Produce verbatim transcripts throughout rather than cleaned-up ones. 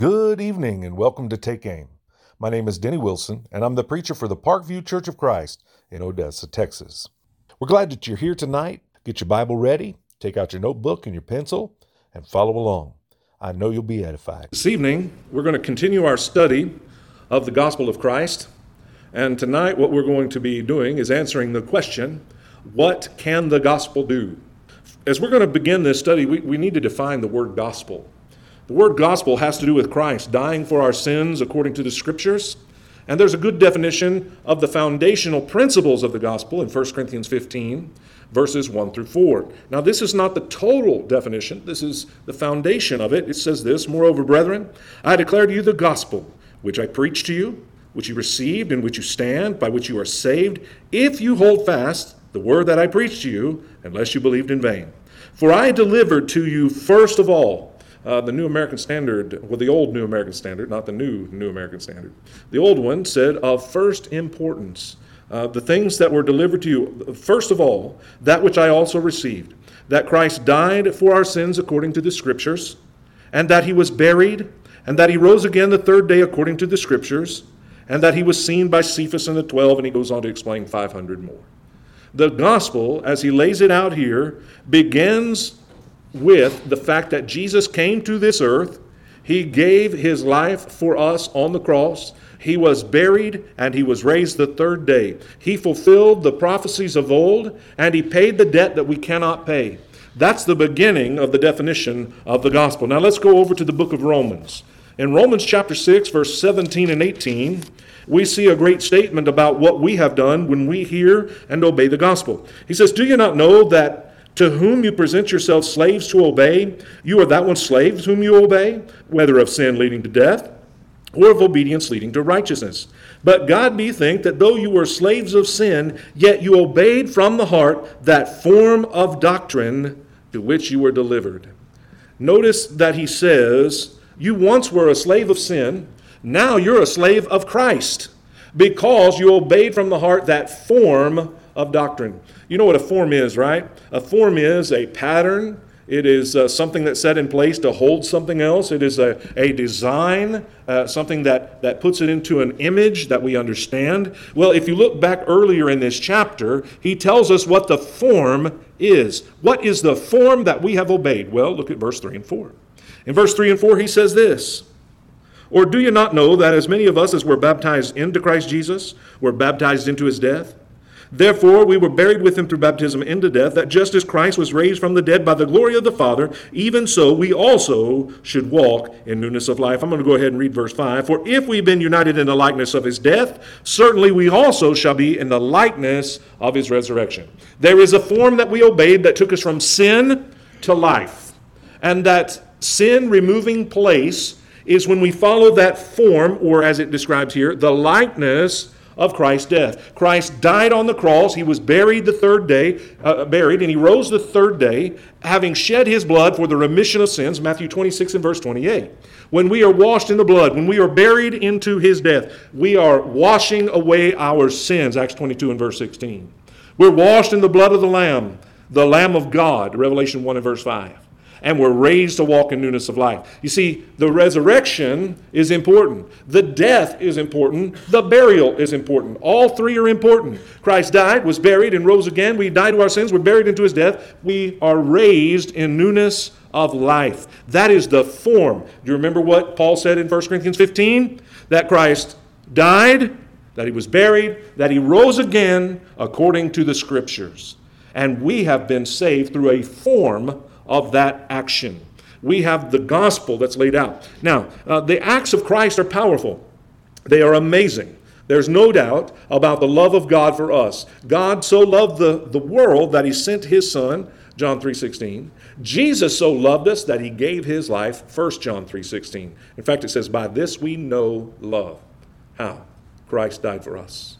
Good evening and welcome to Take Aim. My name is Denny Wilson and I'm the preacher for the Parkview Church of Christ in Odessa, Texas. We're glad that you're here tonight. Get your Bible ready, take out your notebook and your pencil, and follow along. I know you'll be edified. This evening, we're going to continue our study of the Gospel of Christ. And tonight, what we're going to be doing is answering the question, what can the gospel do? As we're going to begin this study, we, we need to define the word gospel. The word gospel has to do with Christ dying for our sins according to the Scriptures. And there's a good definition of the foundational principles of the gospel in First Corinthians fifteen, verses one through four. Now, this is not the total definition. This is the foundation of it. It says this, "Moreover, brethren, I declare to you the gospel, which I preached to you, which you received, in which you stand, by which you are saved, if you hold fast the word that I preached to you, unless you believed in vain. For I delivered to you first of all," Uh, the New American Standard, well, the old New American Standard, not the new New American Standard. The old one said, "of first importance, uh, the things that were delivered to you, first of all, that which I also received, that Christ died for our sins according to the Scriptures, and that he was buried, and that he rose again the third day according to the Scriptures, and that he was seen by Cephas and the twelve," and he goes on to explain five hundred more. The gospel, as he lays it out here, begins with the fact that Jesus came to this earth. He gave his life for us on the cross. He was buried and he was raised the third day. He fulfilled the prophecies of old and he paid the debt that we cannot pay. That's the beginning of the definition of the gospel. Now let's go over to the book of Romans. In Romans chapter six, verse seventeen and eighteen, we see a great statement about what we have done when we hear and obey the gospel. He says, "Do you not know that to whom you present yourselves slaves to obey, you are that one slaves whom you obey, whether of sin leading to death, or of obedience leading to righteousness? But God be thanked that though you were slaves of sin, yet you obeyed from the heart that form of doctrine to which you were delivered." Notice that he says, you once were a slave of sin, now you're a slave of Christ, because you obeyed from the heart that form of doctrine. You know what a form is, right? A form is a pattern. It is uh, something that's set in place to hold something else. It is a, a design, uh, something that, that puts it into an image that we understand. Well, if you look back earlier in this chapter, he tells us what the form is. What is the form that we have obeyed? Well, look at verse three and four. In verse three and four, he says this, "Or do you not know that as many of us as were baptized into Christ Jesus were baptized into his death? Therefore, we were buried with him through baptism into death, that just as Christ was raised from the dead by the glory of the Father, even so we also should walk in newness of life." I'm going to go ahead and read verse five. "For if we've been united in the likeness of his death, certainly we also shall be in the likeness of his resurrection." There is a form that we obeyed that took us from sin to life. And that sin-removing place is when we follow that form, or as it describes here, the likeness of Christ's death. Christ died on the cross. He was buried the third day, uh, buried, and he rose the third day, having shed his blood for the remission of sins, Matthew twenty-six and verse twenty-eight. When we are washed in the blood, when we are buried into his death, we are washing away our sins, Acts twenty-two and verse sixteen. We're washed in the blood of the Lamb, the Lamb of God, Revelation one and verse five. And we're raised to walk in newness of life. You see, the resurrection is important. The death is important. The burial is important. All three are important. Christ died, was buried, and rose again. We died to our sins. We're buried into his death. We are raised in newness of life. That is the form. Do you remember what Paul said in First Corinthians fifteen? That Christ died, that he was buried, that he rose again according to the Scriptures. And we have been saved through a form of that action. We have the gospel that's laid out. Now, uh, the acts of Christ are powerful. They are amazing. There's no doubt about the love of God for us. God so loved the, the world that he sent his son, John three sixteen. Jesus so loved us that he gave his life, First John three sixteen. In fact, it says, "By this we know love." How? Christ died for us.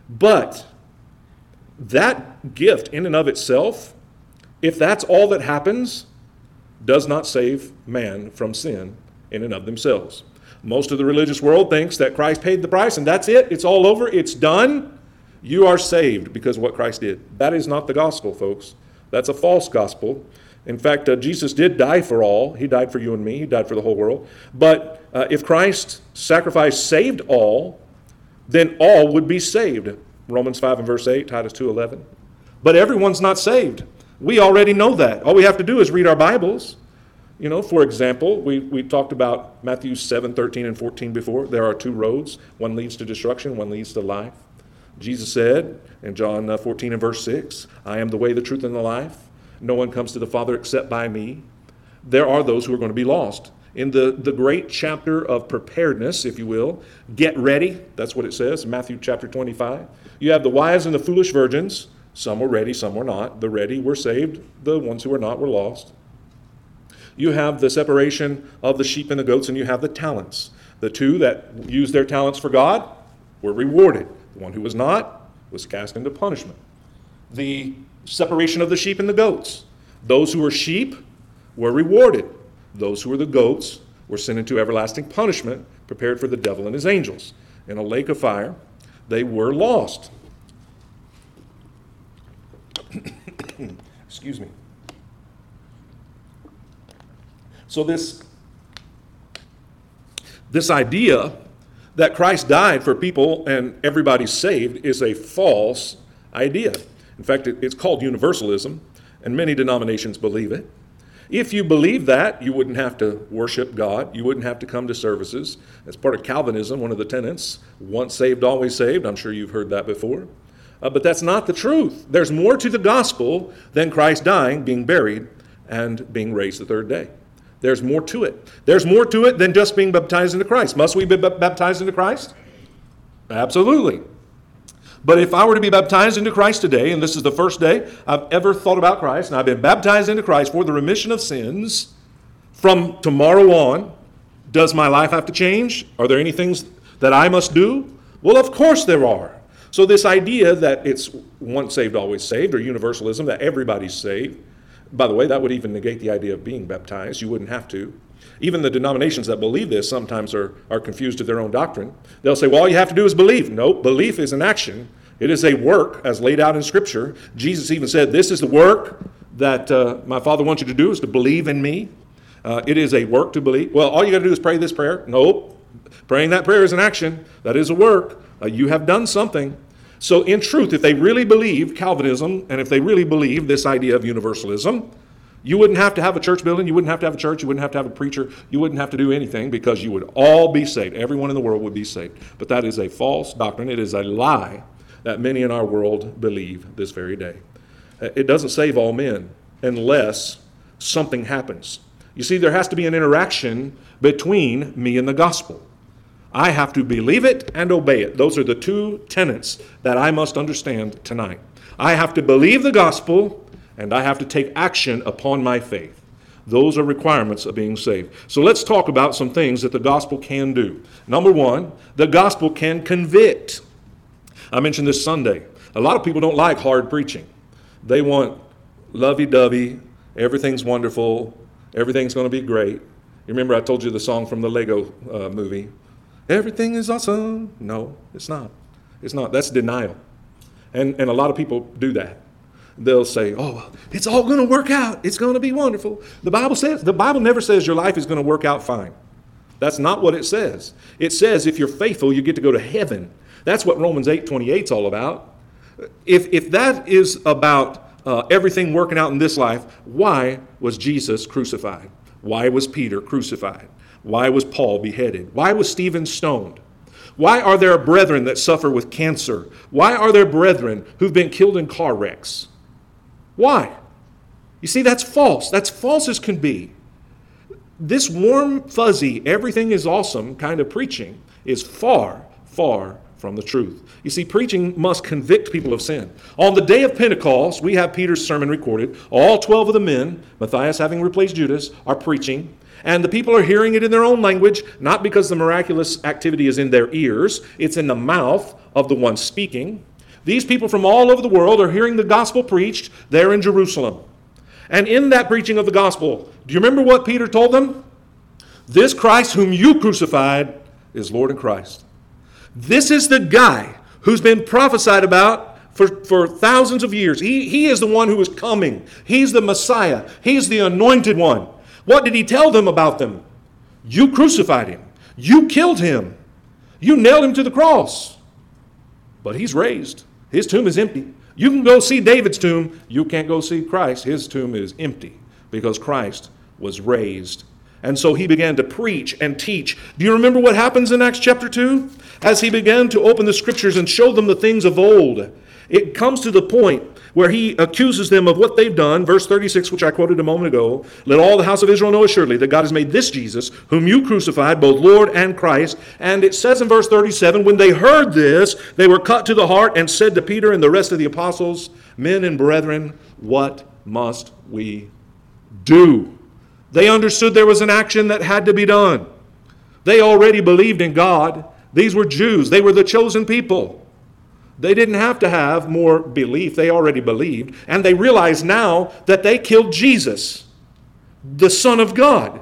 But that gift in and of itself, if that's all that happens, does not save man from sin in and of themselves. Most of the religious world thinks that Christ paid the price and that's it. It's all over. It's done. You are saved because of what Christ did. That is not the gospel, folks. That's a false gospel. In fact, uh, Jesus did die for all. He died for you and me. He died for the whole world. But uh, if Christ's sacrifice saved all, then all would be saved. Romans five and verse eight, Titus two eleven. But everyone's not saved. We already know that. All we have to do is read our Bibles. You know, for example, we, we talked about Matthew seven, thirteen, and fourteen before. There are two roads. One leads to destruction, one leads to life. Jesus said in John fourteen and verse six, I am the way, the truth, and the life. No one comes to the Father except by me. There are those who are going to be lost. In the, the great chapter of preparedness, if you will, get ready. That's what it says in Matthew chapter twenty-five. You have the wise and the foolish virgins. Some were ready, some were not. The ready were saved. The ones who were not were lost. You have the separation of the sheep and the goats, and you have the talents. The two that used their talents for God were rewarded. The one who was not was cast into punishment. The separation of the sheep and the goats. Those who were sheep were rewarded. Those who were the goats were sent into everlasting punishment, prepared for the devil and his angels. In a lake of fire, they were lost. Excuse me. So this, this idea that Christ died for people and everybody's saved is a false idea. In fact, it, it's called universalism, and many denominations believe it. If you believe that, you wouldn't have to worship God. You wouldn't have to come to services. As part of Calvinism, one of the tenets, once saved, always saved. I'm sure you've heard that before. Uh, but that's not the truth. There's more to the gospel than Christ dying, being buried, and being raised the third day. There's more to it. There's more to it than just being baptized into Christ. Must we be b- baptized into Christ? Absolutely. But if I were to be baptized into Christ today, and this is the first day I've ever thought about Christ, and I've been baptized into Christ for the remission of sins, from tomorrow on, does my life have to change? Are there any things that I must do? Well, of course there are. So this idea that it's once saved, always saved, or universalism, that everybody's saved, by the way, that would even negate the idea of being baptized. You wouldn't have to. Even the denominations that believe this sometimes are, are confused to their own doctrine. They'll say, well, all you have to do is believe. No, belief is an action. It is a work as laid out in Scripture. Jesus even said, this is the work that uh, my Father wants you to do, is to believe in me. Uh, it is a work to believe. Well, all you got to do is pray this prayer. Nope. Praying that prayer is an action. That is a work. Uh, you have done something. So in truth, if they really believe Calvinism, and if they really believe this idea of universalism, you wouldn't have to have a church building, you wouldn't have to have a church, you wouldn't have to have a preacher, you wouldn't have to do anything, because you would all be saved. Everyone in the world would be saved. But that is a false doctrine. It is a lie that many in our world believe this very day. It doesn't save all men unless something happens. You see, there has to be an interaction between me and the gospel. I have to believe it and obey it. Those are the two tenets that I must understand tonight. I have to believe the gospel, and I have to take action upon my faith. Those are requirements of being saved. So let's talk about some things that the gospel can do. Number one, the gospel can convict. I mentioned this Sunday. A lot of people don't like hard preaching. They want lovey-dovey, everything's wonderful, everything's going to be great. You remember I told you the song from the Lego uh, movie, everything is awesome. No, it's not. It's not. That's denial. And, and a lot of people do that. They'll say, oh, it's all going to work out. It's going to be wonderful. The Bible says, the Bible never says your life is going to work out fine. That's not what it says. It says if you're faithful, you get to go to heaven. That's what Romans eight twenty-eight is all about. If, if that is about uh, everything working out in this life, why was Jesus crucified? Why was Peter crucified? Why was Paul beheaded? Why was Stephen stoned? Why are there brethren that suffer with cancer? Why are there brethren who've been killed in car wrecks? Why? You see, that's false. That's false as can be. This warm, fuzzy, everything is awesome kind of preaching is far, far from the truth. You see, preaching must convict people of sin. On the day of Pentecost, we have Peter's sermon recorded. All twelve of the men, Matthias having replaced Judas, are preaching. And the people are hearing it in their own language, not because the miraculous activity is in their ears. It's in the mouth of the one speaking. These people from all over the world are hearing the gospel preached there in Jerusalem. And in that preaching of the gospel, do you remember what Peter told them? This Christ whom you crucified is Lord and Christ. This is the guy who's been prophesied about for, for thousands of years. He, he is the one who is coming. He's the Messiah. He's the anointed one. What did he tell them about them? You crucified him. You killed him. You nailed him to the cross. But he's raised. His tomb is empty. You can go see David's tomb. You can't go see Christ. His tomb is empty because Christ was raised. And so he began to preach and teach. Do you remember what happens in Acts chapter two? As he began to open the scriptures and show them the things of old, it comes to the point where he accuses them of what they've done. Verse thirty-six, which I quoted a moment ago, let all the house of Israel know assuredly that God has made this Jesus, whom you crucified, both Lord and Christ. And it says in verse thirty-seven, when they heard this, they were cut to the heart and said to Peter and the rest of the apostles, men and brethren, what must we do? They understood there was an action that had to be done. They already believed in God. These were Jews. They were the chosen people. They didn't have to have more belief. They already believed. And they realized now that they killed Jesus, the Son of God.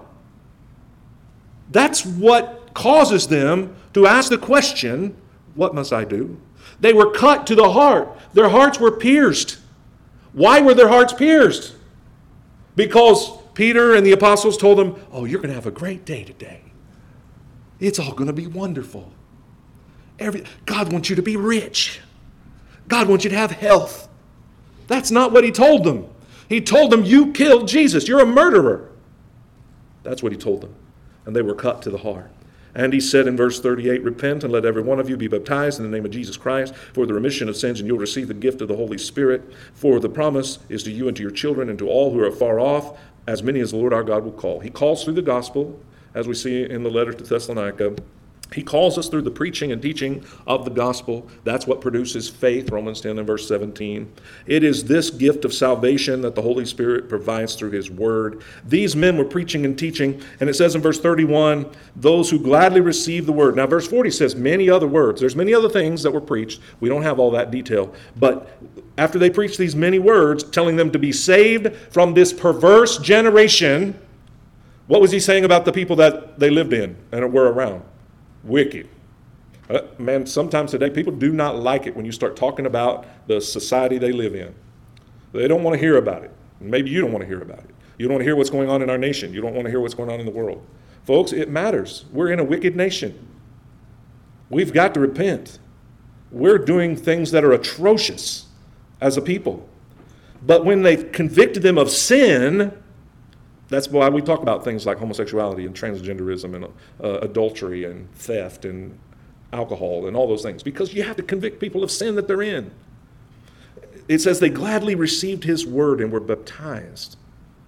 That's what causes them to ask the question, what must I do? They were cut to the heart. Their hearts were pierced. Why were their hearts pierced? Because Peter and the apostles told them, oh, you're going to have a great day today. It's all going to be wonderful. Every, God wants you to be rich. God wants you to have health. That's not what he told them. He told them, you killed Jesus. You're a murderer. That's what he told them. And they were cut to the heart. And he said in verse thirty-eight, repent and let every one of you be baptized in the name of Jesus Christ for the remission of sins, and you'll receive the gift of the Holy Spirit. For the promise is to you and to your children and to all who are far off, as many as the Lord our God will call. He calls through the gospel, as we see in the letter to Thessalonica. He calls us through the preaching and teaching of the gospel. That's what produces faith, Romans ten and verse seventeen. It is this gift of salvation that the Holy Spirit provides through his word. These men were preaching and teaching, and it says in verse thirty-one, those who gladly receive the word. Now verse forty says many other words. There's many other things that were preached. We don't have all that detail. But after they preached these many words, telling them to be saved from this perverse generation, what was he saying about the people that they lived in and were around? Wicked. Uh, man, sometimes today people do not like it when you start talking about the society they live in. They don't want to hear about it. Maybe you don't want to hear about it. You don't want to hear what's going on in our nation. You don't want to hear what's going on in the world. Folks, it matters. We're in a wicked nation. We've got to repent. We're doing things that are atrocious as a people. But when they've convicted them of sin, that's why we talk about things like homosexuality and transgenderism and uh, adultery and theft and alcohol and all those things, because you have to convict people of sin that they're in. It says they gladly received his word and were baptized.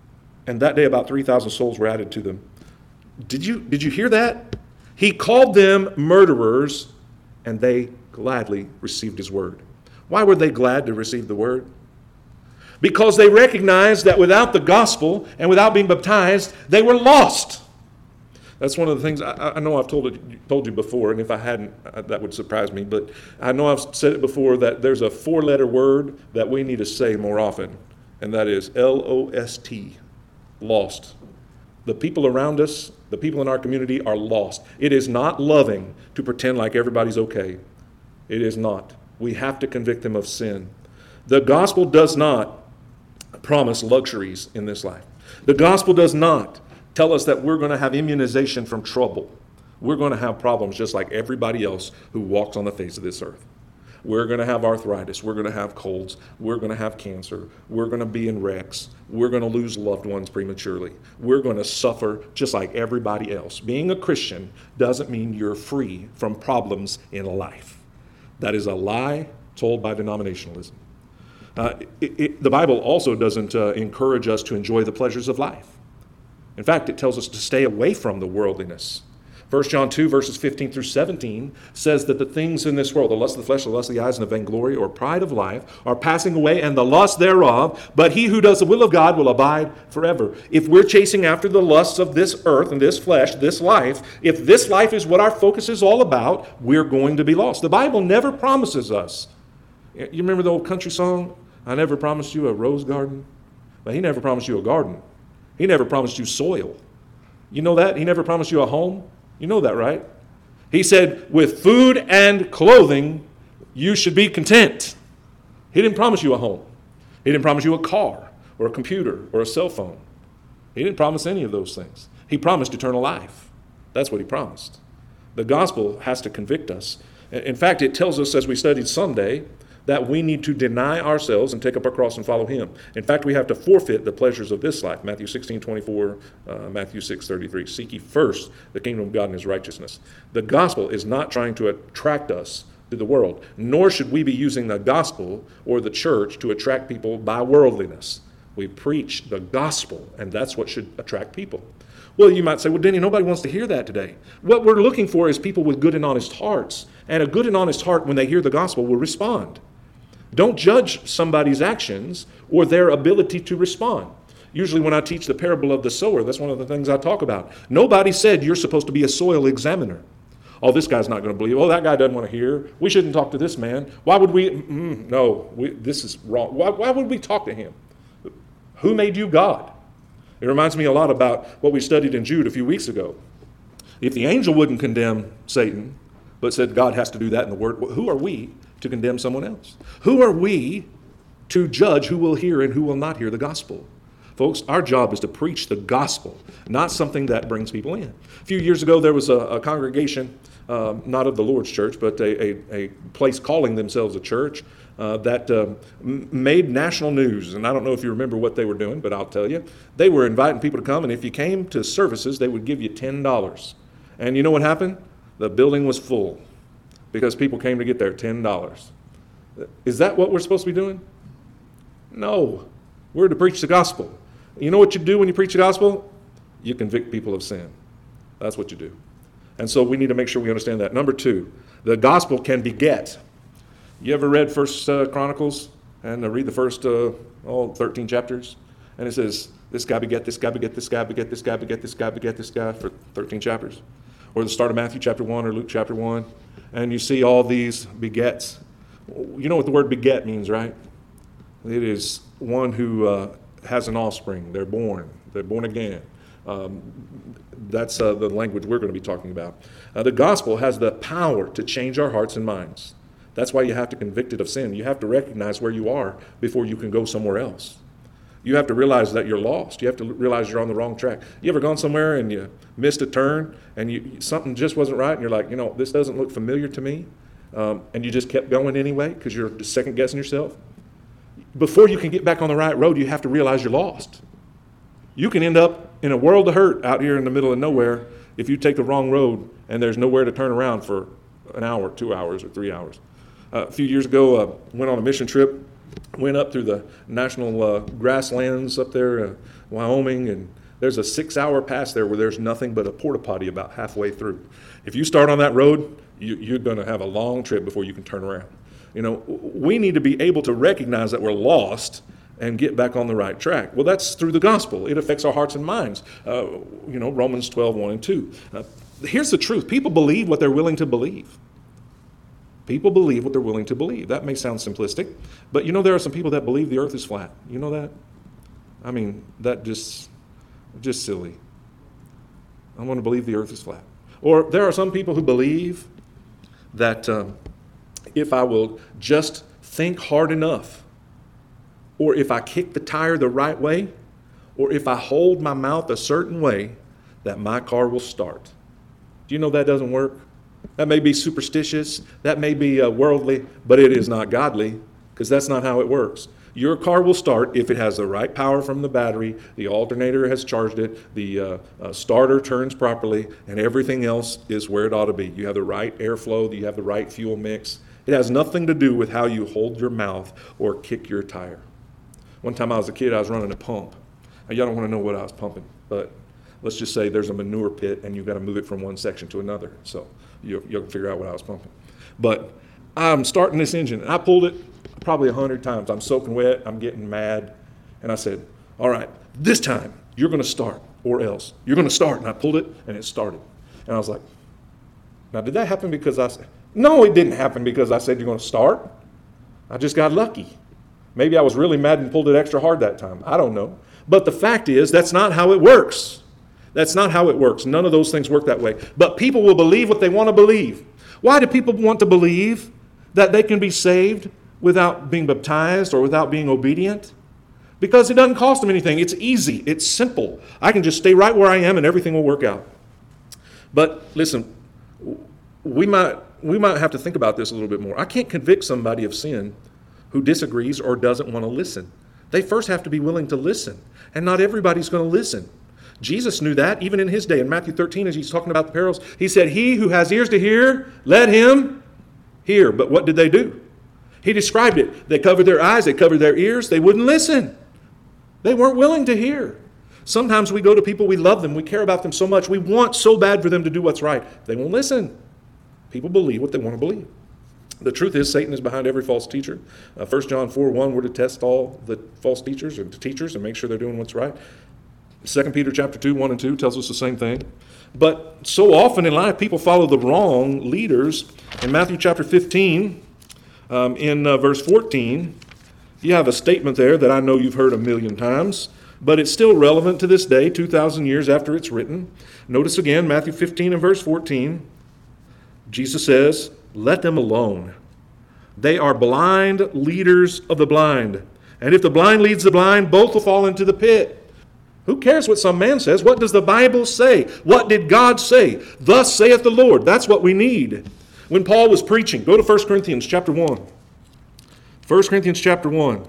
And that day about three thousand souls were added to them. Did you, did you hear that? He called them murderers, and they gladly received his word. Why were they glad to receive the word? Because they recognized that without the gospel and without being baptized, they were lost. That's one of the things I, I know I've told, it, told you before, and if I hadn't, that would surprise me. But I know I've said it before that there's a four-letter word that we need to say more often, and that is L O S T, lost. The people around us, the people in our community are lost. It is not loving to pretend like everybody's okay. It is not. We have to convict them of sin. The gospel does not promise luxuries in this life. The gospel does not tell us that we're going to have immunization from trouble. We're going to have problems just like everybody else who walks on the face of this earth. We're going to have arthritis. We're going to have colds. We're going to have cancer. We're going to be in wrecks. We're going to lose loved ones prematurely. We're going to suffer just like everybody else. Being a Christian doesn't mean you're free from problems in life. That is a lie told by denominationalism. Uh, it, it, the Bible also doesn't uh, encourage us to enjoy the pleasures of life. In fact, it tells us to stay away from the worldliness. First John two, verses fifteen through seventeen says that the things in this world, the lust of the flesh, the lust of the eyes, and the vainglory or pride of life are passing away, and the lust thereof, but he who does the will of God will abide forever. If we're chasing after the lusts of this earth and this flesh, this life, if this life is what our focus is all about, we're going to be lost. The Bible never promises us. You remember the old country song? I never promised you a rose garden, but he never promised you a garden. He never promised you soil. You know that? He never promised you a home. You know that, right? He said, with food and clothing, you should be content. He didn't promise you a home. He didn't promise you a car or a computer or a cell phone. He didn't promise any of those things. He promised eternal life. That's what he promised. The gospel has to convict us. In fact, it tells us, as we studied Sunday, that we need to deny ourselves and take up our cross and follow him. In fact, we have to forfeit the pleasures of this life. Matthew sixteen twenty-four, uh, Matthew six thirty-three. Seek ye first the kingdom of God and his righteousness. The gospel is not trying to attract us to the world, nor should we be using the gospel or the church to attract people by worldliness. We preach the gospel, and that's what should attract people. Well, you might say, well, Denny, nobody wants to hear that today. What we're looking for is people with good and honest hearts. And a good and honest heart, when they hear the gospel, will respond. Don't judge somebody's actions or their ability to respond. Usually when I teach the parable of the sower, that's one of the things I talk about. Nobody said you're supposed to be a soil examiner. Oh, this guy's not going to believe. Oh, that guy doesn't want to hear. We shouldn't talk to this man. Why would we? Mm, no, we, this is wrong. Why, why would we talk to him? Who made you God? It reminds me a lot about what we studied in Jude a few weeks ago. If the angel wouldn't condemn Satan, but said God has to do that in the Word, who are we to condemn someone else? Who are we to judge who will hear and who will not hear the gospel? Folks, our job is to preach the gospel, not something that brings people in. A few years ago, there was a, a congregation, uh, not of the Lord's church, but a, a, a place calling themselves a church, Uh, that uh, m- made national news. And I don't know if you remember what they were doing, but I'll tell you. They were inviting people to come, and if you came to services, they would give you ten dollars. And you know what happened? The building was full because people came to get their ten dollars. Is that what we're supposed to be doing? No. We're to preach the gospel. You know what you do when you preach the gospel? You convict people of sin. That's what you do. And so we need to make sure we understand that. Number two, the gospel can beget. You ever read First uh, Chronicles and uh, read the first uh, oh, thirteen chapters? And it says, this guy beget, this guy beget, this guy beget, this guy beget, this guy beget, this guy for thirteen chapters. Or the start of Matthew chapter one or Luke chapter one. And you see all these begets. You know what the word beget means, right? It is one who uh, has an offspring. They're born. They're born again. Um, that's uh, the language we're going to be talking about. Uh, the gospel has the power to change our hearts and minds. That's why you have to convict it of sin. You have to recognize where you are before you can go somewhere else. You have to realize that you're lost. You have to realize you're on the wrong track. You ever gone somewhere and you missed a turn and you, something just wasn't right and you're like, you know, this doesn't look familiar to me, um, and you just kept going anyway because you're second guessing yourself? Before you can get back on the right road, you have to realize you're lost. You can end up in a world of hurt out here in the middle of nowhere if you take the wrong road and there's nowhere to turn around for an hour, two hours, or three hours. Uh, a few years ago, I uh, went on a mission trip, went up through the national uh, grasslands up there, uh, Wyoming, and there's a six-hour pass there where there's nothing but a porta potty about halfway through. If you start on that road, you, you're going to have a long trip before you can turn around. You know, we need to be able to recognize that we're lost and get back on the right track. Well, that's through the gospel. It affects our hearts and minds. Uh, you know, Romans twelve, one and two. Uh, here's the truth. People believe what they're willing to believe. People believe what they're willing to believe. That may sound simplistic, but you know there are some people that believe the earth is flat. You know that? I mean, that just, just silly. I want to believe the earth is flat. Or there are some people who believe that um, if I will just think hard enough, or if I kick the tire the right way, or if I hold my mouth a certain way, that my car will start. Do you know that doesn't work? That may be superstitious, that may be uh, worldly, but it is not godly, because that's not how it works. Your car will start if it has the right power from the battery, the alternator has charged it, the uh, uh, starter turns properly, and everything else is where it ought to be. You have the right airflow, you have the right fuel mix. It has nothing to do with how you hold your mouth or kick your tire. One time I was a kid, I was running a pump. Now, y'all don't want to know what I was pumping, but let's just say there's a manure pit and you've got to move it from one section to another. So you, you'll figure out what I was pumping. But I'm starting this engine, and I pulled it probably a hundred times. I'm soaking wet, I'm getting mad, and I said, all right, this time you're going to start, or else. You're going to start, and I pulled it, and it started. And I was like, now did that happen because I said, no, it didn't happen because I said you're going to start. I just got lucky. Maybe I was really mad and pulled it extra hard that time. I don't know. But the fact is, that's not how it works. That's not how it works. None of those things work that way. But people will believe what they want to believe. Why do people want to believe that they can be saved without being baptized or without being obedient? Because it doesn't cost them anything. It's easy. It's simple. I can just stay right where I am and everything will work out. But listen, we might we might have to think about this a little bit more. I can't convict somebody of sin who disagrees or doesn't want to listen. They first have to be willing to listen. And not everybody's going to listen. Jesus knew that even in his day. In Matthew thirteen, as he's talking about the parables, he said, he who has ears to hear, let him hear. But what did they do? He described it. They covered their eyes. They covered their ears. They wouldn't listen. They weren't willing to hear. Sometimes we go to people, we love them, we care about them so much, we want so bad for them to do what's right. They won't listen. People believe what they want to believe. The truth is, Satan is behind every false teacher. Uh, First John four one, we're to test all the false teachers and teachers and make sure they're doing what's right. Second Peter chapter two, one and two tells us the same thing. But so often in life, people follow the wrong leaders. In Matthew chapter fifteen, um, in uh, verse fourteen, you have a statement there that I know you've heard a million times, but it's still relevant to this day, two thousand years after it's written. Notice again, Matthew fifteen and verse fourteen. Jesus says, let them alone. They are blind leaders of the blind. And if the blind leads the blind, both will fall into the pit. Who cares what some man says? What does the Bible say? What did God say? Thus saith the Lord. That's what we need. When Paul was preaching, go to First Corinthians chapter one. First Corinthians chapter one.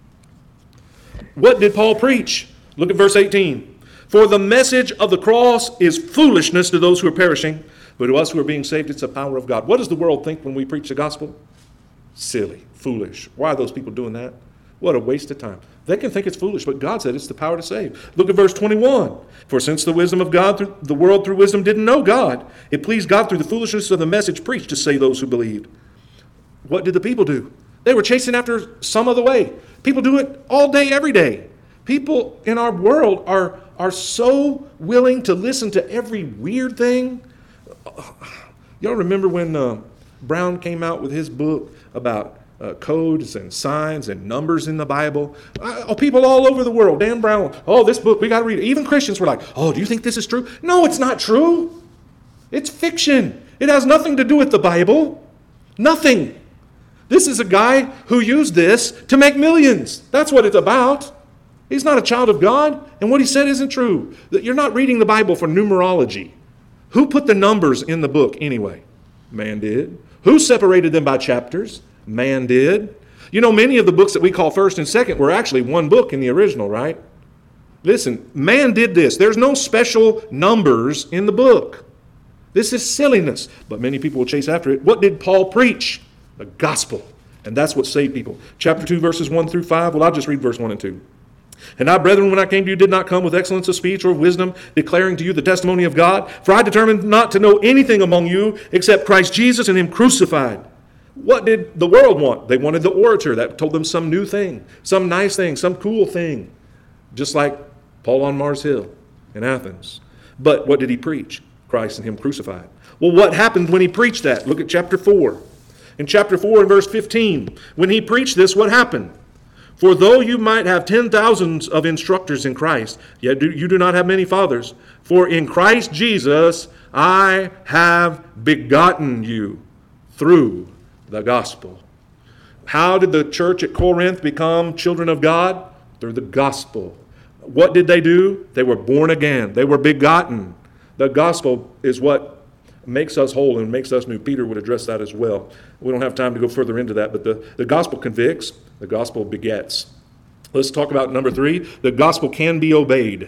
What did Paul preach? Look at verse eighteen. For the message of the cross is foolishness to those who are perishing, but to us who are being saved, it's the power of God. What does the world think when we preach the gospel? Silly, foolish. Why are those people doing that? What a waste of time. They can think it's foolish, but God said it's the power to save. Look at verse twenty-one. For since the wisdom of God, through the world through wisdom didn't know God, it pleased God through the foolishness of the message preached to save those who believed. What did the people do? They were chasing after some other way. People do it all day, every day. People in our world are, are so willing to listen to every weird thing. Y'all remember when uh, Brown came out with his book about uh, codes and signs and numbers in the Bible? Uh, people all over the world, Dan Brown, oh, this book, we got to read it. Even Christians were like, oh, do you think this is true? No, it's not true. It's fiction. It has nothing to do with the Bible. Nothing. This is a guy who used this to make millions. That's what it's about. He's not a child of God, and what he said isn't true. That you're not reading the Bible for numerology. Who put the numbers in the book anyway? Man did. Who separated them by chapters? Man did. You know, many of the books that we call first and second were actually one book in the original, right? Listen, man did this. There's no special numbers in the book. This is silliness, but many people will chase after it. What did Paul preach? The gospel. And that's what saved people. Chapter two, verses one through five. Well, I'll just read verse one and two. And I, brethren, when I came to you, did not come with excellence of speech or of wisdom, declaring to you the testimony of God. For I determined not to know anything among you except Christ Jesus and him crucified. What did the world want? They wanted the orator that told them some new thing, some nice thing, some cool thing. Just like Paul on Mars Hill in Athens. But what did he preach? Christ and him crucified. Well, what happened when he preached that? Look at chapter four. In chapter four and verse fifteen, when he preached this, what happened? For though you might have ten thousands of instructors in Christ, yet you do not have many fathers. For in Christ Jesus I have begotten you through the gospel. How did the church at Corinth become children of God? Through the gospel. What did they do? They were born again. They were begotten. The gospel is what makes us whole and makes us new. Peter would address that as well. We don't have time to go further into that, but the, the gospel convicts, the gospel begets. Let's talk about number three. The gospel can be obeyed.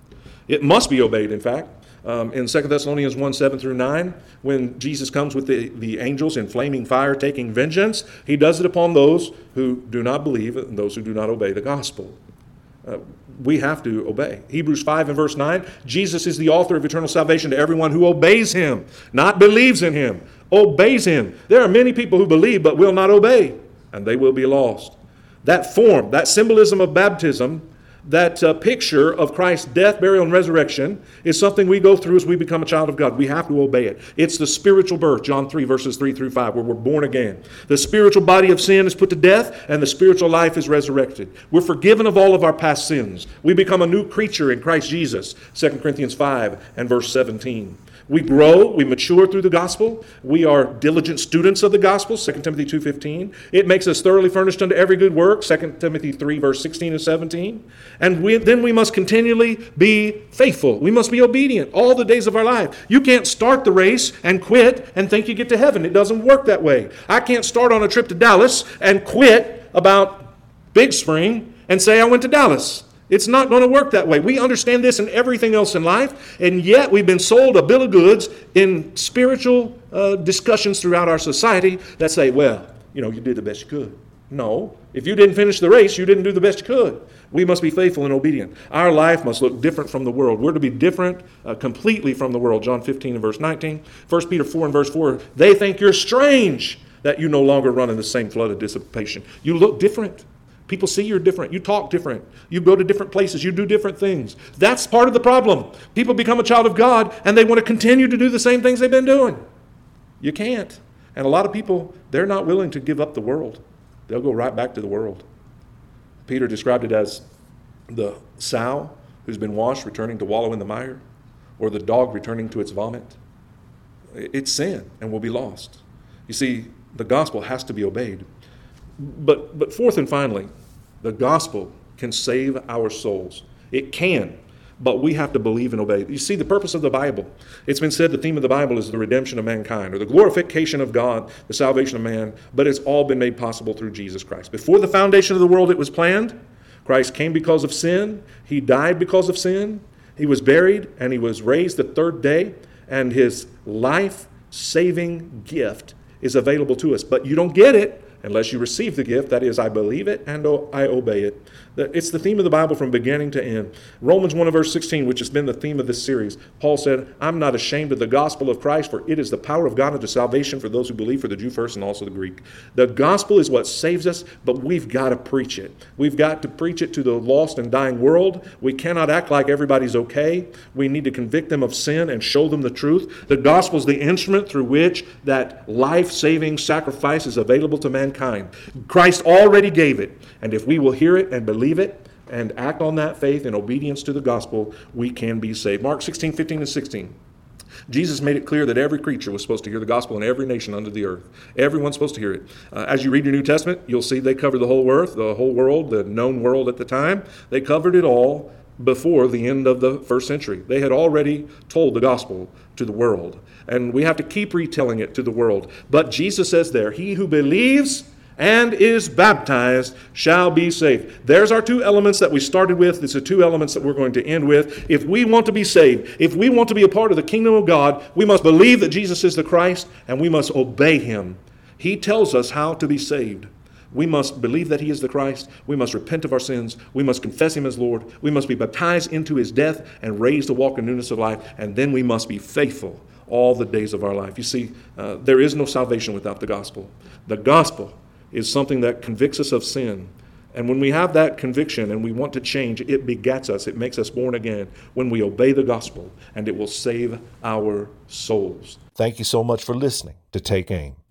It must be obeyed, in fact. Um, in Second Thessalonians one, seven through nine, when Jesus comes with the, the angels in flaming fire taking vengeance, he does it upon those who do not believe and those who do not obey the gospel. Uh, we have to obey. Hebrews five and verse nine, Jesus is the author of eternal salvation to everyone who obeys him, not believes in him, obeys him. There are many people who believe but will not obey, and they will be lost. That form, that symbolism of baptism, that uh, picture of Christ's death, burial, and resurrection is something we go through as we become a child of God. We have to obey it. It's the spiritual birth, John three, verses three through five, where we're born again. The spiritual body of sin is put to death, and the spiritual life is resurrected. We're forgiven of all of our past sins. We become a new creature in Christ Jesus, Second Corinthians five and verse seventeen. We grow, we mature through the gospel. We are diligent students of the gospel, Second Timothy two fifteen. It makes us thoroughly furnished unto every good work, Second Timothy three, verse sixteen and seventeen. And we, then we must continually be faithful. We must be obedient all the days of our life. You can't start the race and quit and think you get to heaven. It doesn't work that way. I can't start on a trip to Dallas and quit about Big Spring and say I went to Dallas. It's not going to work that way. We understand this and everything else in life, and yet we've been sold a bill of goods in spiritual uh, discussions throughout our society that say, well, you know, you did the best you could. No. If you didn't finish the race, you didn't do the best you could. We must be faithful and obedient. Our life must look different from the world. We're to be different uh, completely from the world. John fifteen and verse nineteen. First Peter four and verse four. They think you're strange that you no longer run in the same flood of dissipation. You look different. People see you're different. You talk different. You go to different places. You do different things. That's part of the problem. People become a child of God and they want to continue to do the same things they've been doing. You can't. And a lot of people, they're not willing to give up the world. They'll go right back to the world. Peter described it as the sow who's been washed returning to wallow in the mire, or the dog returning to its vomit. It's sin and will be lost. You see, the gospel has to be obeyed. But but fourth and finally, the gospel can save our souls. It can, but we have to believe and obey. You see, the purpose of the Bible, it's been said the theme of the Bible is the redemption of mankind, or the glorification of God, the salvation of man, but it's all been made possible through Jesus Christ. Before the foundation of the world it was planned, Christ came because of sin, he died because of sin, he was buried, and he was raised the third day, and his life-saving gift is available to us. But you don't get it unless you receive the gift, that is, I believe it and I obey it. It's the theme of the Bible from beginning to end. Romans one and verse sixteen, which has been the theme of this series, Paul said, I'm not ashamed of the gospel of Christ, for it is the power of God unto salvation for those who believe, for the Jew first and also the Greek. The gospel is what saves us, but we've got to preach it. We've got to preach it to the lost and dying world. We cannot act like everybody's okay. We need to convict them of sin and show them the truth. The gospel is the instrument through which that life-saving sacrifice is available to mankind. Christ already gave it, and if we will hear it and believe it and act on that faith in obedience to the gospel, we can be saved. Mark sixteen, fifteen, and sixteen. Jesus made it clear that every creature was supposed to hear the gospel in every nation under the earth. Everyone's supposed to hear it. Uh, as you read your New Testament, you'll see they cover the whole earth, the whole world, the known world at the time. They covered it all before the end of the first century. They had already told the gospel to the world, and we have to keep retelling it to the world. But Jesus says there, he who believes and is baptized shall be saved. There's our two elements that we started with. These are two elements that we're going to end with. If we want to be saved, if we want to be a part of the kingdom of God, we must believe that Jesus is the Christ, and we must obey him. He tells us how to be saved. We must believe that he is the Christ. We must repent of our sins. We must confess him as Lord. We must be baptized into his death and raised to walk in newness of life. And then we must be faithful all the days of our life. You see, uh, there is no salvation without the gospel. The gospel is something that convicts us of sin. And when we have that conviction and we want to change, it begets us. It makes us born again when we obey the gospel, and it will save our souls. Thank you so much for listening to Take Aim.